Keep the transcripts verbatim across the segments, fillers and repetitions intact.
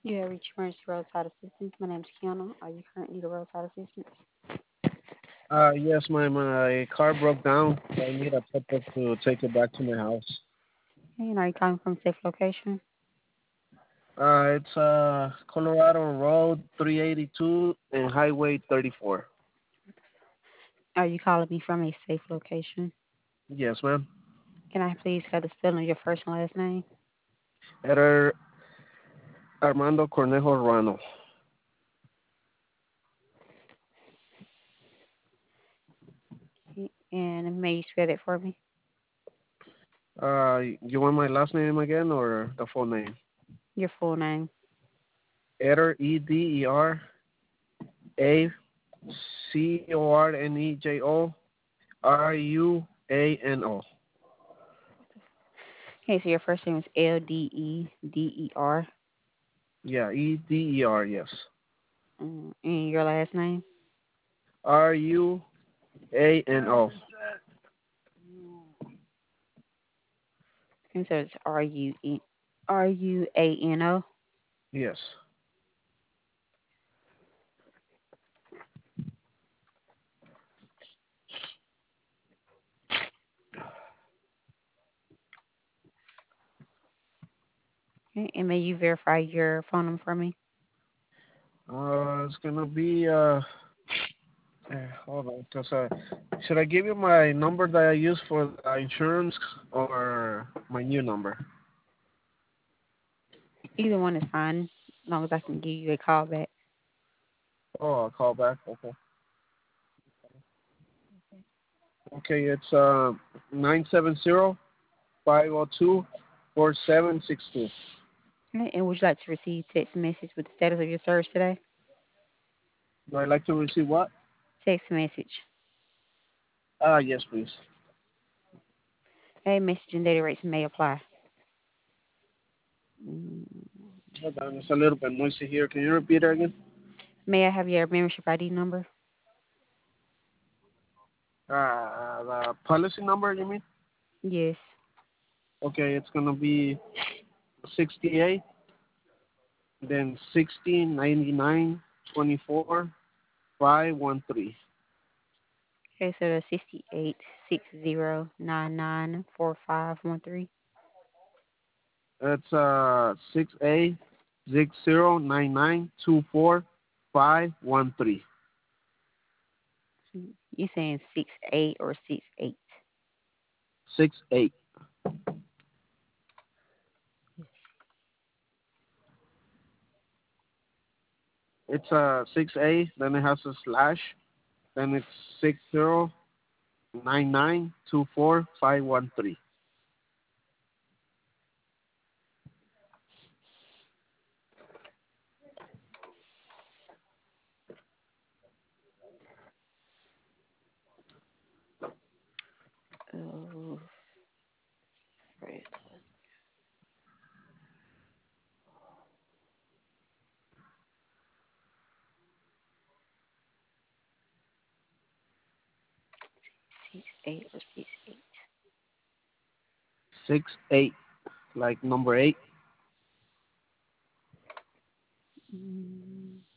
You have reached emergency roadside assistance. My name is Kiana. Are you currently the roadside assistance? Uh, yes, my my car broke down. So I need a pickup to take it back to my house. Okay, and are you calling from a safe location? Uh, it's uh Colorado Road three eighty-two and Highway thirty-four. Are you calling me from a safe location? Yes, ma'am. Can I please have the spelling of your first and last name? Eder Armando Cornejo Ruano. Okay, and may you spell that for me? Uh, you want my last name again or the full name? Your full name. Eder E D E R A C O R N E J O R U A N O. Okay, so your first name is L D E D E R, Yeah, E D E R. Yes. mm, and your last name. R U A N O. And so it's R U E R U A N O. Yes. Okay, and may you verify your phone number for me? Uh, it's gonna be uh, eh, hold on, cause uh, should I give you my number that I use for the insurance or my new number? Either one is fine, as long as I can give you a call back. Oh, I'll call back. Okay. Okay, it's uh nine seven zero five zero two four seven six two. Okay, and would you like to receive text message with the status of your search today? Do I like to receive what? Text message. Ah, yes, please. Hey, message and data rates may apply. Mm, Hold on, it's a little bit noisy here. Can you repeat it again? May I have your membership I D number? Uh, the policy number, you mean? Yes. Okay, it's gonna be sixty-eight, then sixteen ninety nine twenty four five one three. Okay, so that's sixty eight six zero nine nine four five one three. That's uh six A six zero nine nine two four five one three. You saying six eight or six eight? Six eight. It's uh six A, then it has a slash, then it's six zero nine nine two four five one three. Oh, right. Six eight or six eight? Six eight, like number eight. Mm,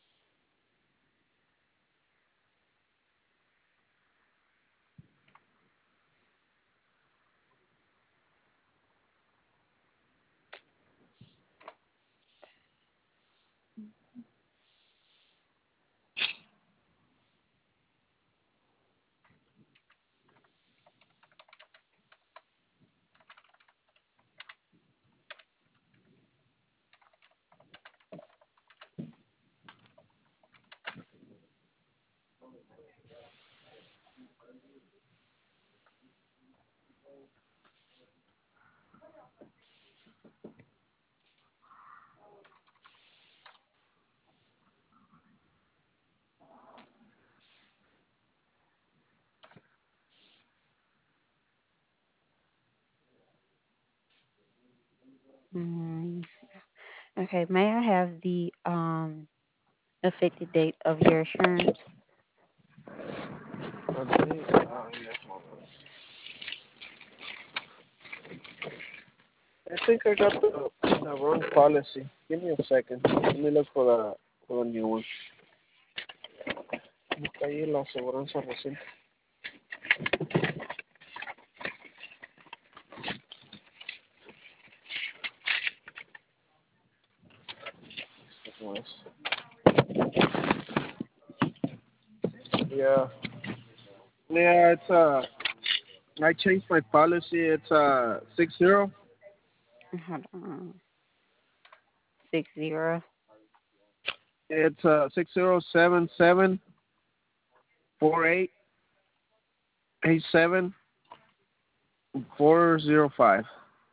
mm. Okay, may I have the um effective date of your insurance? Okay, uh, yes, hold on. I think I got the, the wrong policy. Give me a second. Let me look for the for the new one. Está ahí la aseguranza reciente. Yeah. Yeah, it's uh I changed my policy. It's uh six zero. Hold on. Six zero. It's uh six zero seven seven four eight eight seven four zero five.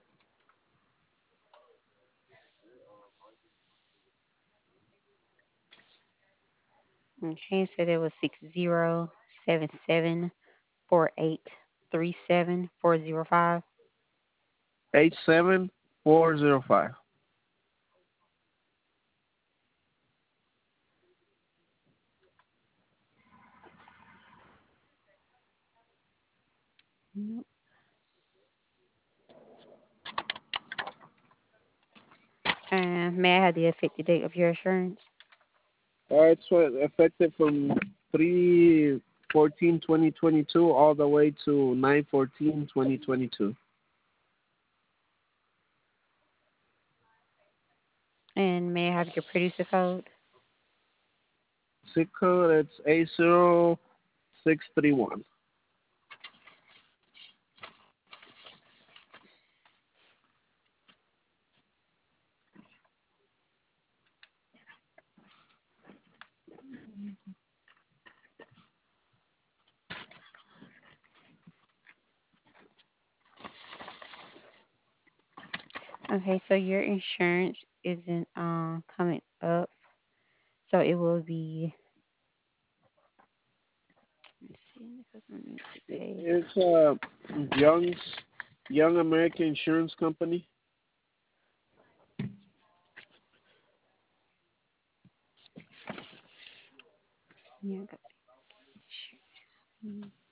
Okay, so there was six zero seven seven four eight three seven four zero five. Eight seven four zero five. Nope. And may I have the effective date of your insurance? Uh, it's uh, effective from three fourteen twenty twenty two all the way to nine fourteen twenty twenty two. And may I have your producer code? Zip code it's eight zero six three one. Okay, so your insurance isn't um coming up. So it will be, let's see, the customer needs to pay. It's a Young's Young American Insurance Company. Yeah, got the-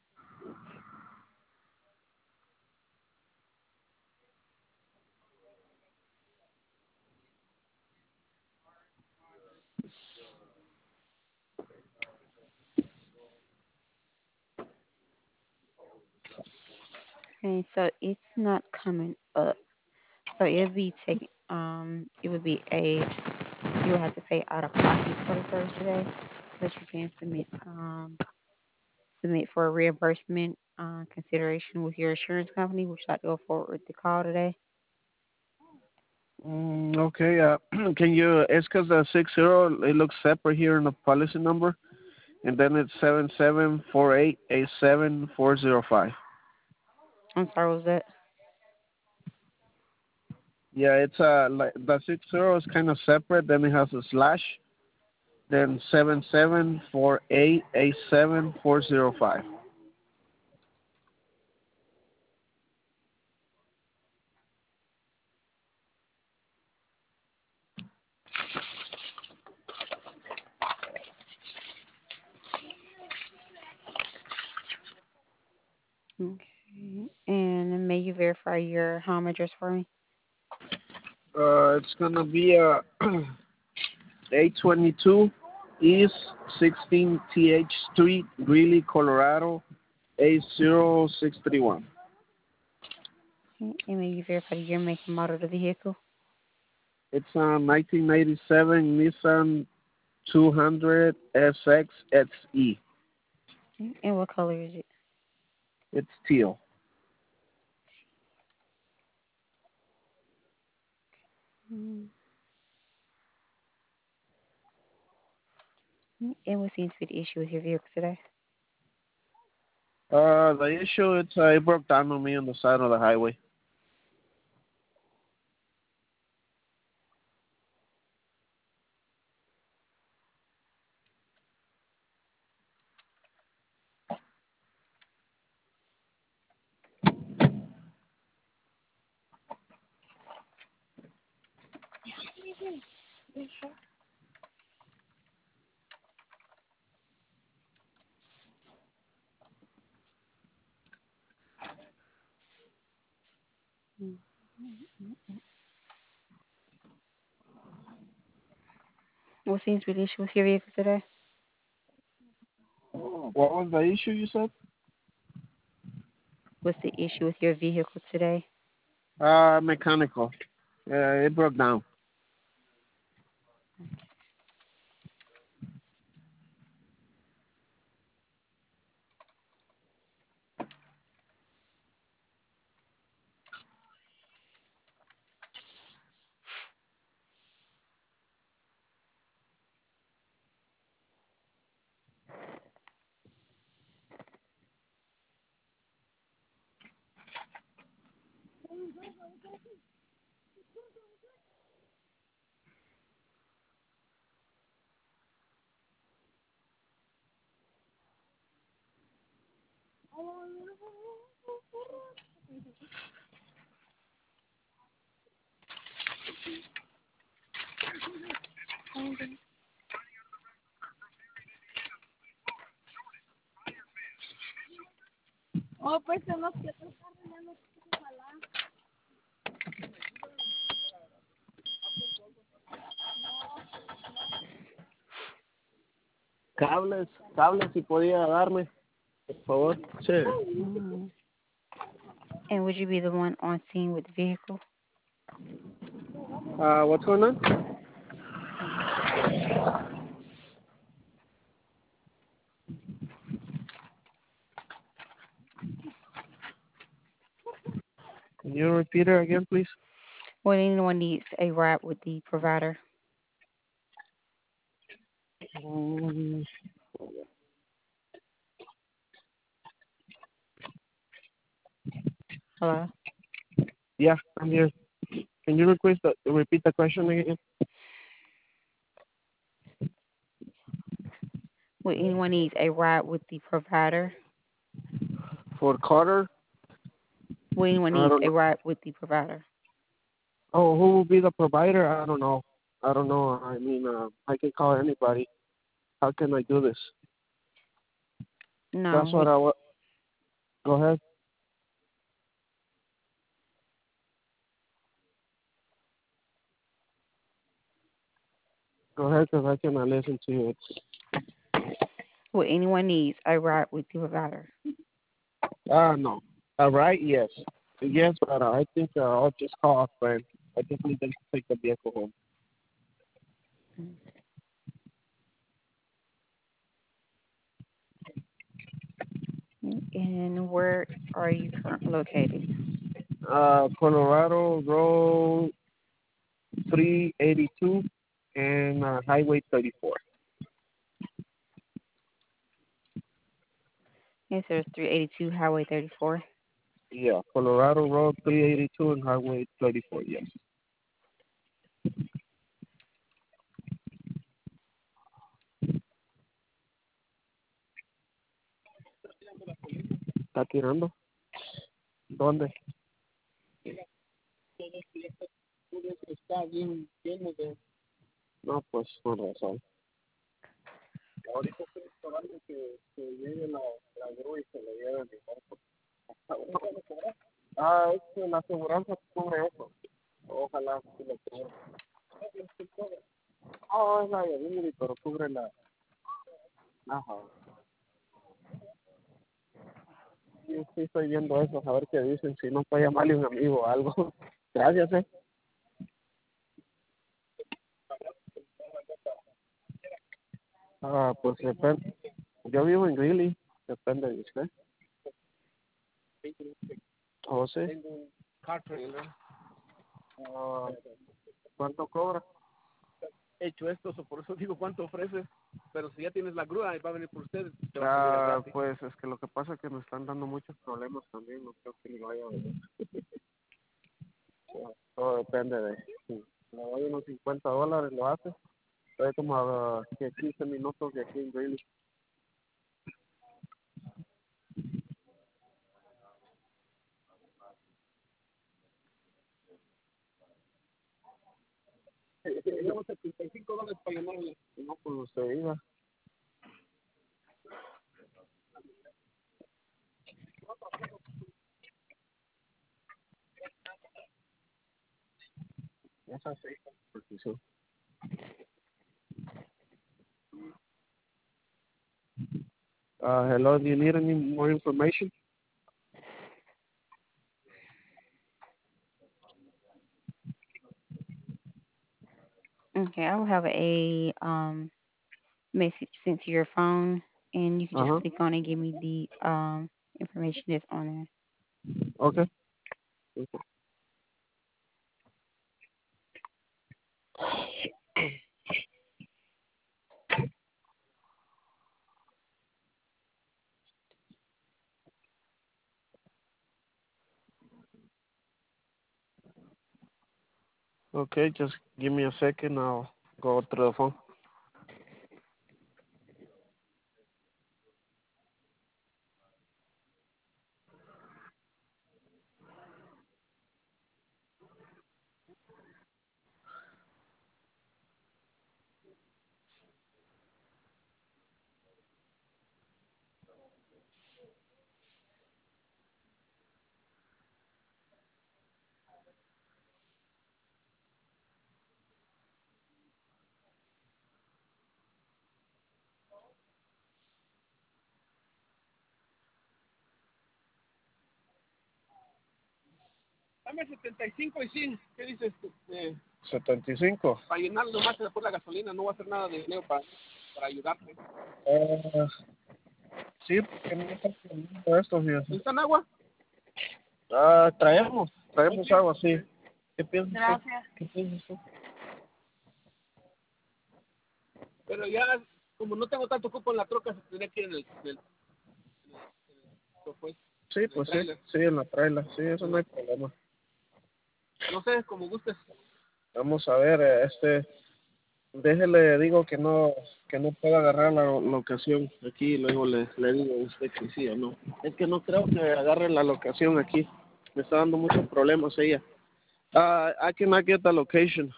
Okay, so it's not coming up. So it'll be taking um it would be a you will have to pay out of pocket for the service today, but you can submit um submit for a reimbursement uh, consideration with your insurance company. Would you like to go forward with the call today? Mm, okay. Uh, can you? It's because the six zero it looks separate here in the policy number, and then it's seven seven four eight eight seven four zero five. I'm sorry, what was that? Yeah, it's uh like the six zero is kind of separate. Then it has a slash. Then seven seven four eight eight seven four zero five. Okay. And may you verify your home address for me? Uh, it's gonna be uh eight twenty two East sixteen T H Street, Greeley, Colorado eight zero six three one. Okay. And may you verify the year, make, and model of the vehicle? It's a nineteen ninety-seven Nissan two hundred S X X E. Okay. And what color is it? It's teal. Mm. And what seems to be the issue with your vehicle today? Uh, the issue it's uh, it broke down on me on the side of the highway. Mm. What seems to be the issue with your vehicle today? What was the issue you said? What's the issue with your vehicle today? Uh, mechanical. Uh, it broke down. Cables, cables si podía darme, por favor. Sí. Mm. And would you be the one on scene with the vehicle? Uh, what's going on? Can you repeat it again, please? Well, anyone needs a ride with the provider. Um, Hello? yeah, I'm here. Can you request the, repeat the question again? Would anyone needs a ride with the provider? For Carter? Would anyone I needs don't a know. ride with the provider? Oh, who will be the provider? I don't know. I don't know. I mean, uh, I can call anybody. How can I do this? No. That's what Would, I wa- Go ahead. Go ahead, because I cannot listen to you. would anyone needs a ride with the provider? Ah, uh, no. All right, yes. Yes, but uh, I think uh, I'll just call a friend. I just need them to take the vehicle home. And where are you currently located? Uh, Colorado Road three eighty-two and uh, Highway thirty-four. Yes, there's three eighty-two Highway thirty-four. Yeah, Colorado Road three eighty-two and Highway thirty-four, yes. ¿Está tirando? ¿Dónde? Está bien lleno de... No, pues con razón. Ahorita estoy esperando que, que llegue la, la grúa y se le lleve mi auto. Ah, es que la aseguranza cubre eso. Ojalá que lo cubra. Ah, es la de Delivery, pero cubre la... Ajá. Sí, sí, estoy viendo eso, a ver qué dicen. Si no, puede llamarle a un amigo o algo. Gracias, eh. Ah, pues depende. Yo vivo en Greeley. Depende de usted. José. Tengo un car trailer. Ah, ¿cuánto cobra? Hecho esto, so por eso digo cuánto ofrece. Pero si ya tienes la grúa y va a venir por ustedes, te va a salir Ah, gratis. pues es que lo que pasa es que me están dando muchos problemas también, no creo que le vaya a venir. Todo depende de si le doy unos cincuenta dólares, lo hace. Estoy como a que quince minutos de aquí en Greeley. Tenemos setenta y cinco dólares para llamarle. No, pues usted iba. Esa seis superstición. Uh, hello, do you need any more information? Okay, I will have a um message sent to your phone, and you can just Uh-huh. click on it and give me the um information that's on there. Okay. Okay, just give me a second. I'll go through the phone. Dame setenta y cinco y sí, ¿qué dices? Eh, setenta y cinco. para llenar nomás por la gasolina, no va a hacer nada de dinero para, para ayudarte. Uh, sí, porque no está poniendo esto, fíjate. ¿Necesitan agua? Ah, traemos, traemos agua, sí. ¿Qué piensas? Gracias. ¿Qué piensas tú? Pero ya, como no tengo tanto cupo en la troca, se tendría que ir en el... En el, en el pues, Sí, en el pues sí, trailer. sí, en la trailer, sí, eso no hay problema. No sé, como gustes. Vamos a ver, eh, este, déjele, digo que no, que no puedo agarrar la locación aquí, y luego le, le digo a usted que sí o no. Es que no creo que agarre la locación aquí, me está dando muchos problemas ella. Uh, I cannot get the location.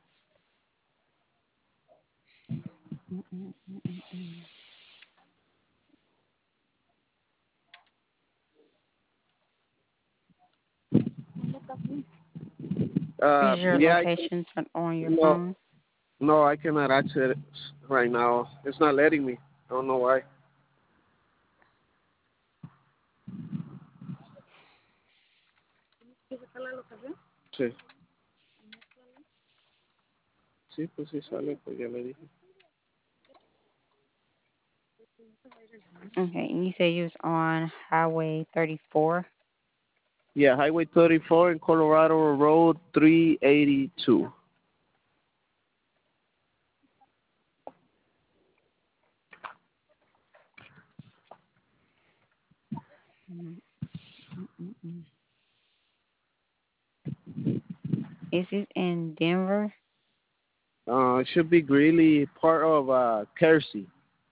Uh, Is your yeah, I can, location turned on your no, phone? no, I cannot access it right now. It's not letting me. I don't know why. Sí. Sí, pues sí sale, pues ya le dije. Okay, and you say you was on Highway thirty-four. Yeah, Highway thirty-four in Colorado Road three eighty-two. Mm-mm-mm. Is it in Denver? Uh, it should be Greeley, part of uh, Kersey.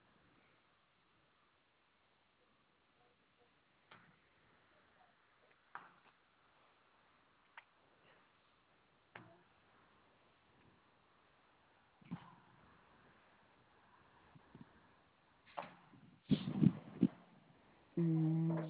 Mm.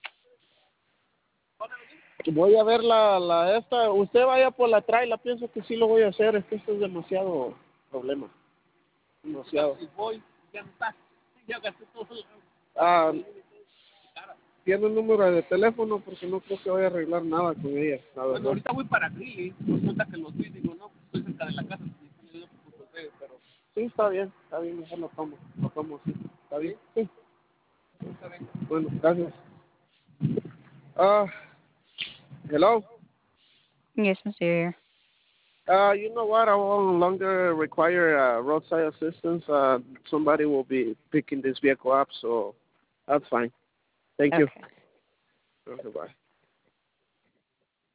Voy a ver la, la esta. Usted vaya por la trailer, pienso que sí lo voy a hacer. Es que esto es demasiado problema. Demasiado. Si voy, ya no está. Ya gasté todo. Ah, tiene un número de teléfono porque no creo que vaya a arreglar nada con ella. La verdad. Bueno, ahorita voy para Greeley. Resulta que los vi, digo, no, pues estoy cerca de la casa. Yo por ustedes, pero Sí, está bien, está bien, mejor lo tomo. Lo tomo, sí. ¿Está bien? Sí. está bien. Bueno, gracias. Ah, hello. Yes, I'm serious. Uh, you know what? I will no longer require uh, roadside assistance. Uh, somebody will be picking this vehicle up, so that's fine. Thank you. Okay. Okay, bye.